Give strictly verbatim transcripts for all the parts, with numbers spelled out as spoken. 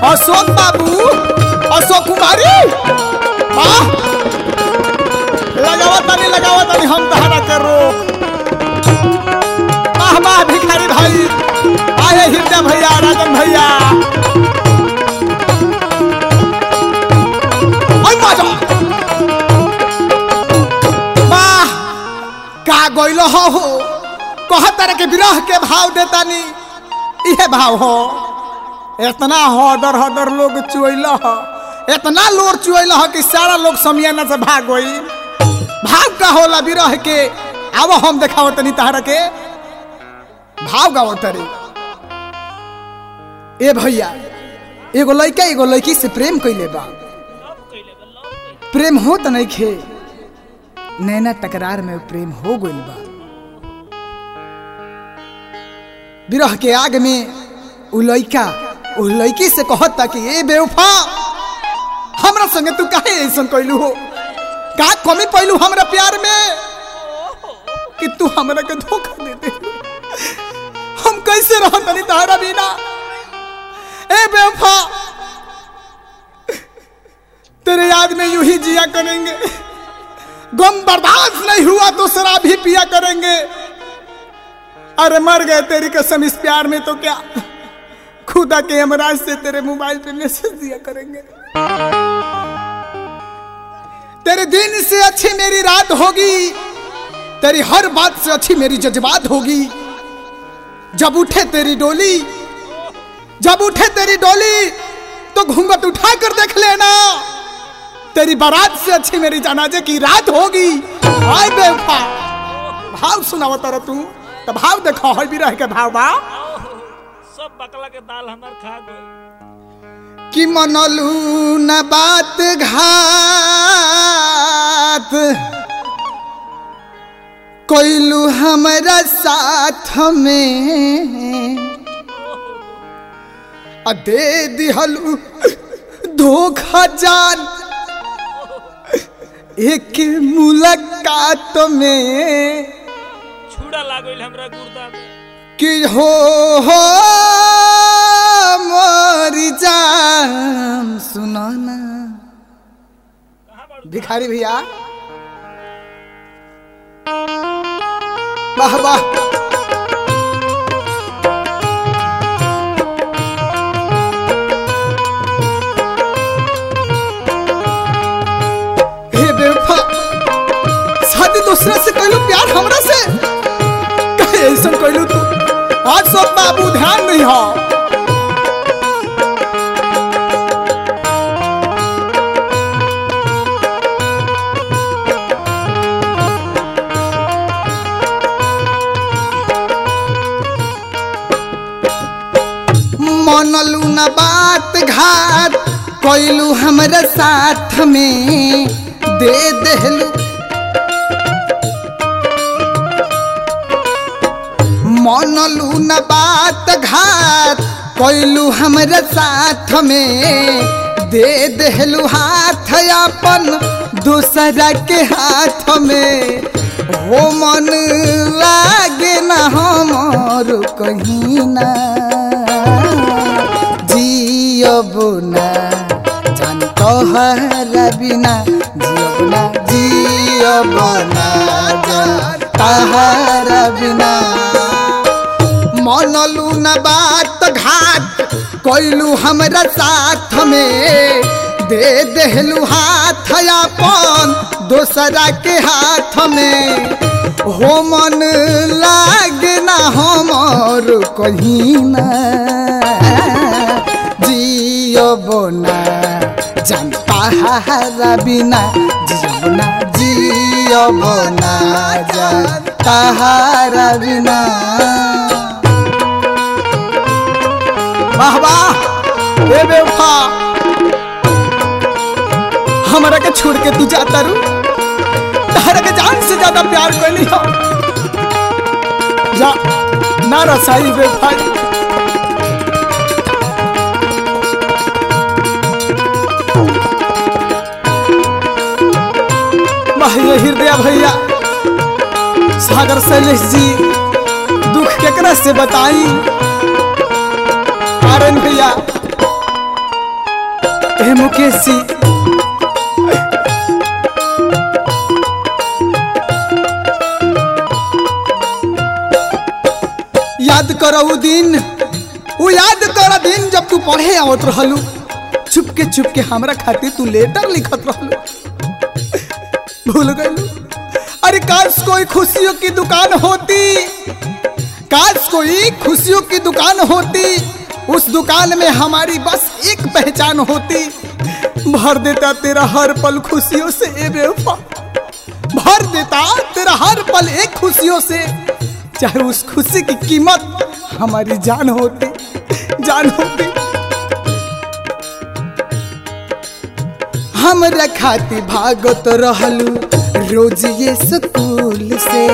अशोक बाबू अशोक कुमारी वाह लगावा तानी लगावा तानी हम तहरा के रोक वाह वाह भिखारी भाई आए हृदय भैया राजन भैया वाह का गइल हो कहतर के विरह के भाव देतानी इहे भाव हो इतना हदर हदर लोग चुइल हो इतना लोर चुइल हो कि सारा लोग समियाना से भाग गई भाव का होला विरह के आवो हम देखाओ तनी तहरा के भाव गाओ तरी ए भैया एगो लड़का एगो लड़की से प्रेम कइले बा प्रेम हो त नहीं खे नैना टकरार में प्रेम हो गइल बा विरह के आग में उ लड़का उ लड़की से कहता कि ए बेवफा हमरा संगे तू काहे ऐसन कइलू हो का कमी पइलू हमरा प्यार में कि तू हमरा के धोखा दे दे हम कैसे रहतनी तहरा बिना ए बेवफा तेरे याद में यूं ही जिया करेंगे गम बर्दाश्त नहीं हुआ तो शराब ही पिया करेंगे अरे मर गए तेरी कसम इस प्यार में तो क्या खुदा के हमराज से तेरे मोबाइल पे मैसेज दिया करेंगे तेरे दिन से अच्छी मेरी रात होगी तेरी हर बात से अच्छी मेरी जज्बात होगी जब उठे तेरी डोली जब उठे तेरी डोली तो घूंघट उठा कर देख लेना तेरी बारात से अच्छी मेरी जनाजे की रात होगी हाय बेवफा भाव सुनावा तारा तू तो भाव देखो है भी रह के भाव बा सब बकला के दाल हमार खा गई कि मनलू न बात घात कोइलू हमारा साथ में आ दे दिहलू धोखा जान एक मुलाकात में छुड़ा लागल हमरा गुर्दा में कि हो हो मोरी जान सुनाना भिखारी भैया वाह वाह दूसरे से कहलू प्यार हमरा से कहे ऐसा कहलू तू आज सब बाबू ध्यान नहीं हो मनलू न बात घात कहलू हमरा साथ में दे देलू मनलू न बात घात कोइलू हमरा साथ में दे देलू हाथ अपन दूसरा के हाथ में हो मन लागे न हमर कहीं ना जियब ना जान तोहरा बिना जियब ना जियब ना जान तोहरा बिना मनलू न बात घात कोइलू हमरा साथ में दे देलू हाथ अपन दूसरा के हाथ में हो मन लागे ना हमर कहीं ना जियब ना जान तोहरा बिना जियब ना जियब ना जान तोहरा बिना वाह वाह ए बेवफा हमरा के छोड़ के तू जाता रू तहरा के जान से ज्यादा प्यार कोई हो जा ना रसाई बेवफा वाह ये हृदय भैया सागर शैलेश जी दुख केकरा से बताई आर्यन भैया ए मुकेश जी, याद करो उ दिन, वो याद करो दिन जब तू पढ़े आवत रहलू, चुपके चुपके हमरा खातिर तू लेटर लिखत रहलू, भूल गईलू। अरे काश कोई खुशियों की दुकान होती, काश कोई खुशियों की दुकान होती, उस दुकान में हमारी बस एक पहचान होती, भर देता तेरा हर पल खुशियों से ए बेवफा, भर देता तेरा हर पल एक खुशियों से, चाहे उस खुशी की कीमत हमारी जान होती, जान होती। हमरा खातिर भागत रहलू रोज ये स्कूल से,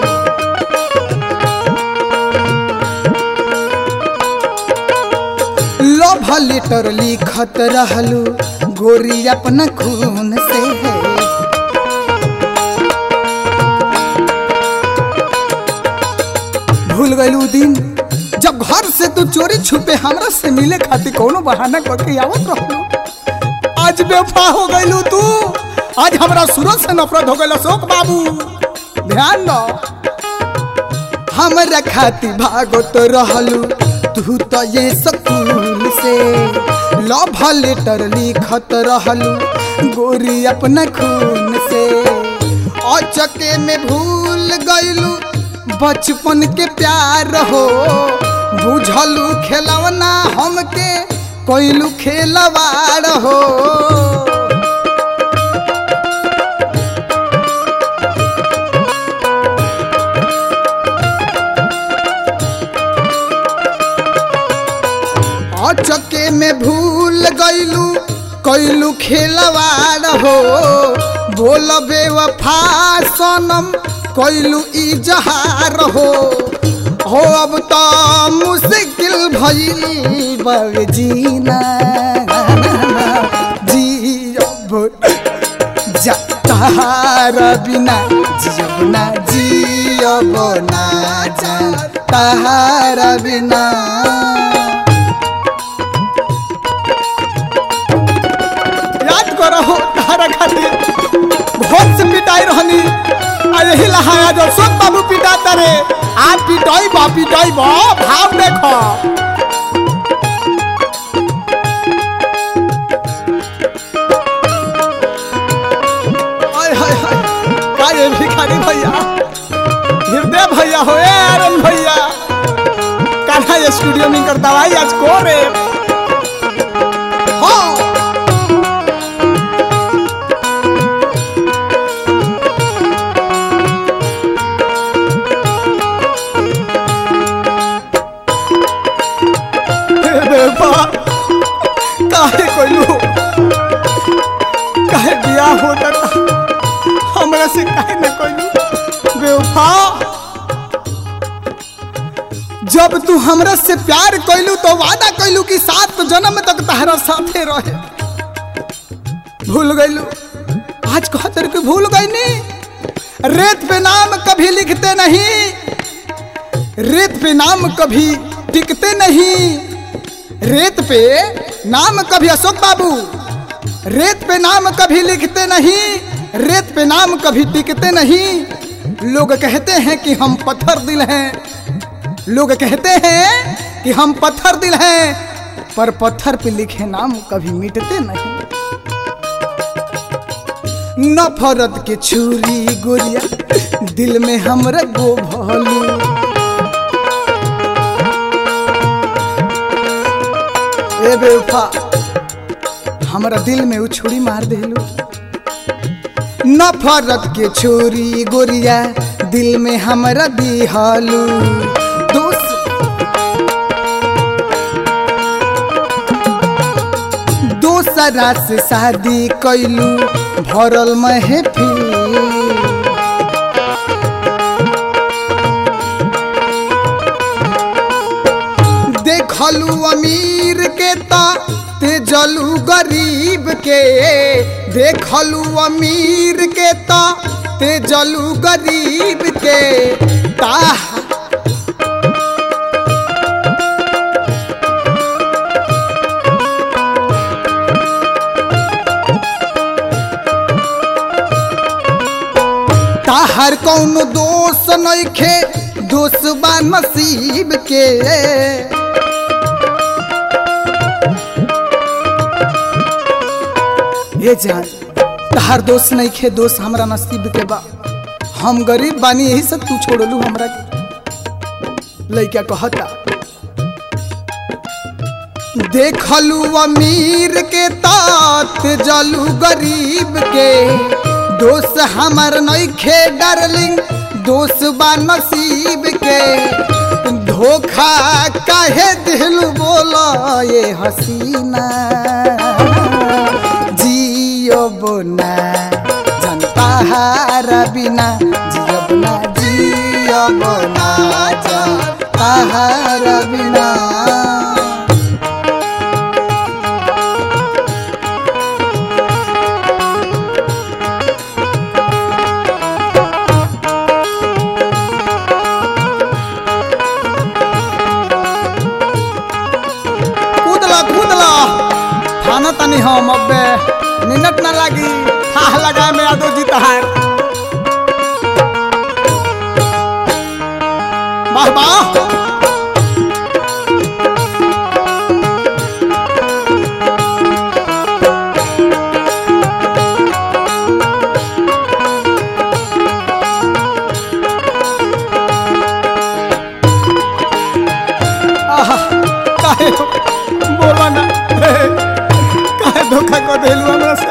लव लेटर लिखत रहलू गोरी अपना खून से है। भूल गईलू दिन जब घर से तू चोरी छुपे हमरा से मिले खातिर कोनो बहाना करके आवत रहलू। आज बेवफा हो गईलू तू, आज हमरा सूरज से नफरत हो गईल अशोक बाबू, ध्यान दो। हमरा खातिर भागत रहलू तू तो ये स्कूल से, लव लेटर लिखत रहलू गोरी अपना खून से, अचके में भूल गईलू बचपन के प्यार हो, बुझलू खेलवना हमके कोइलू खेलवाड़ हो। अचके में भूल गईलू कोइलू खेलवाड़ हो, बोल बेवफा सनम कोइलू इजहार हो, हो अब तो मुश्किल भइल बा जीना, जियब जा तहारा बिना, जियब ना जियब ना जान तहारा बिना। याद करो तहारा खातिर बहुत से पिटाई रहनी, यही लहाया जो सब बाबू पिटाता रे, आप पिटाई बा पिटाई बा भाव देखो। हाय हाय हाय का ये भिखारी भैया, हृदय भैया हो, ए आरन भैया, कान्हा ये स्टूडियो में कर दवाई आज को रे। हाँ काहे कोइलू, काहे बियाह होता हमरा से, काहे न कोइलू बेवफा। जब तू हमरा से प्यार कोइलू तो वादा कोइलू कि सात जन्म तक तहरा साथे रहे, भूल गईलू। आज कहतर के भूल गई नहीं, रेत पे नाम कभी लिखते नहीं, रेत पे नाम कभी टिकते नहीं, रेत पे नाम कभी, अशोक बाबू, रेत पे नाम कभी लिखते नहीं, रेत पे नाम कभी टिकते नहीं। लोग कहते हैं कि हम पत्थर दिल हैं, लोग कहते हैं कि हम पत्थर दिल हैं, पर पत्थर पे लिखे नाम कभी मिटते नहीं। नफरत के छुरी गोरिया दिल में हमरा गो भलू, ए बेवफा हमरा दिल में उछुरी मार देलू। नफरत के छुरी गोरिया दिल में हमरा दिहलू, दोसरा से शादी कैलू भरल महफिल, देखलू अमीर के ता तेजलू गरीब के, देखलू अमीर के ता तेजलू गरीब के, ताह तहार कौनो दोष नइखे दोष बा नसीब के ये जान तहार दोष नइखे दोष हमरा नसीब के बा हम गरीब बानी यही सब तू छोड़लू हमरा के लइका कहता देखलू अमीर के तात जलू गरीब के दोष हमर नइखे डार्लिंग दोष बा नसीब के धोखा काहे दिलू बोला ये हसीना जियब ना जनता हारा बिना जियब ना जियब ना जनता हारा बिना तनी हम अबे मिनट ना लगी थाह लगा में यादव जी तहार वाह वाह काहे बोला ना धोखा को देलू हमरा से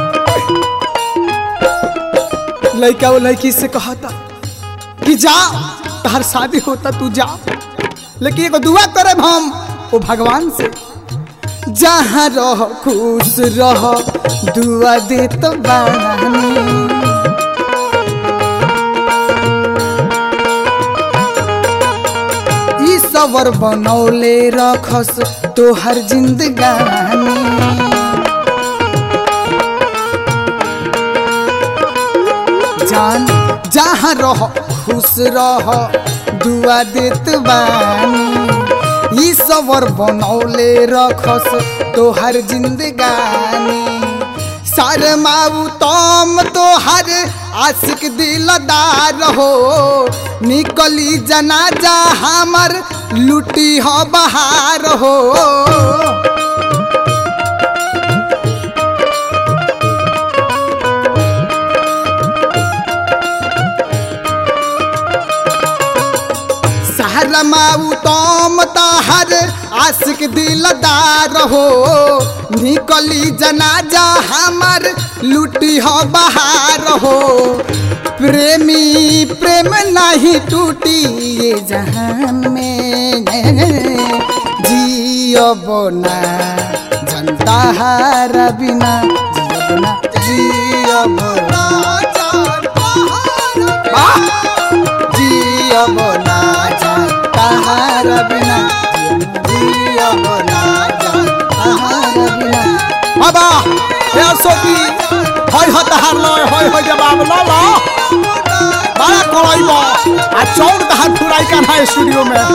लड़का वो लड़की से कहता कि जा तहर शादी होता तू जा लेकिन एगो दुआ करे हम वो भगवान से जहाँ रह खुश रह दुआ दे तो बानी ई सवर बनौले रखस तोहर जिंदगानी जान जहाँ रह खुश रह दुआ देत बानी ई सवर बनौले रखस तोहर जिंदगानी शर्माऊ तम तोहर आशिक दिलदार हो निकली जनाजा हमर लुटी हो बहार हो शर्माऊ तम तोहर आशिक दिलदार हो निकली जनाजा हमर लुटी हो बहार हो प्रेमी प्रेम नहीं टूटी ये जहान में जियब ना जनता हारा बिना जियब ना जियब ना जनता हारा बिना जियब ना जनता हारा बिना बाबा या सोती होय हो तहार लय होय हो जवाब ल ल बड़ा कोइबो आ चौड़ तहार फुराई का ना स्टूडियो में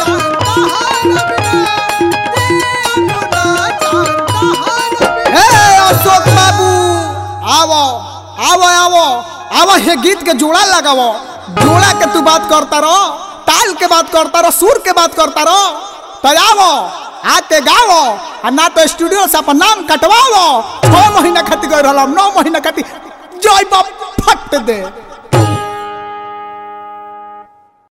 हे अशोक बाबू आवो आवो आवो आवो हे गीत के जोड़ा लगावो जोड़ा के तू बात करता रहो ताल के बात करता रहो सुर के बात करता रहो तो आवो आते गाओ और ना तो स्टूडियो से अपन नाम कटवाओ छह महीना खातिर गए रहल नौ महीना खातिर जय बाप फट दे।